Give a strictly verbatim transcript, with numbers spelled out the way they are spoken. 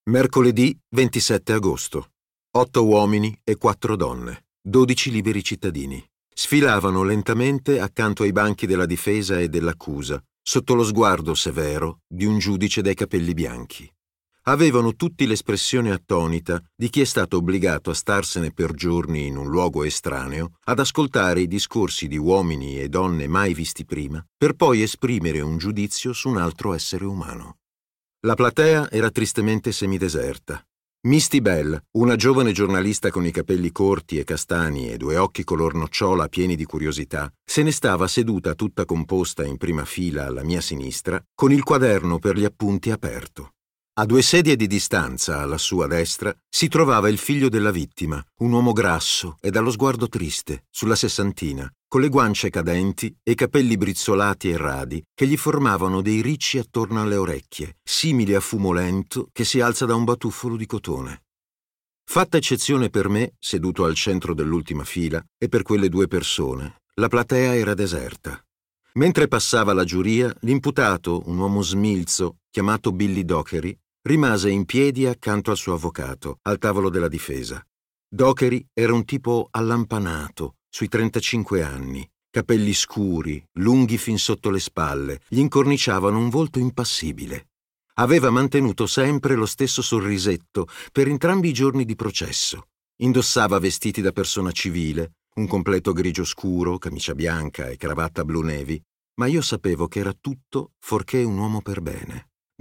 Mercoledì ventisette agosto. Otto uomini e quattro donne, dodici liberi cittadini. Sfilavano lentamente accanto ai banchi della difesa e dell'accusa, sotto lo sguardo severo di un giudice dai capelli bianchi. Avevano tutti l'espressione attonita di chi è stato obbligato a starsene per giorni in un luogo estraneo ad ascoltare i discorsi di uomini e donne mai visti prima, per poi esprimere un giudizio su un altro essere umano. La platea era tristemente semideserta. Misty Bell, una giovane giornalista con i capelli corti e castani e due occhi color nocciola pieni di curiosità, se ne stava seduta tutta composta in prima fila alla mia sinistra, con il quaderno per gli appunti aperto. A due sedie di distanza, alla sua destra, si trovava il figlio della vittima, un uomo grasso e dallo sguardo triste, sulla sessantina, con le guance cadenti e i capelli brizzolati e radi che gli formavano dei ricci attorno alle orecchie, simili a fumo lento che si alza da un batuffolo di cotone. Fatta eccezione per me, seduto al centro dell'ultima fila, e per quelle due persone, la platea era deserta. Mentre passava la giuria, l'imputato, un uomo smilzo, chiamato Billy Dockery, rimase in piedi accanto al suo avvocato, al tavolo della difesa. Dockery era un tipo allampanato, sui trentacinque anni, capelli scuri, lunghi fin sotto le spalle, gli incorniciavano un volto impassibile. Aveva mantenuto sempre lo stesso sorrisetto per entrambi i giorni di processo. Indossava vestiti da persona civile, un completo grigio scuro, camicia bianca e cravatta blu navy, ma io sapevo che era tutto fuorché un uomo per bene.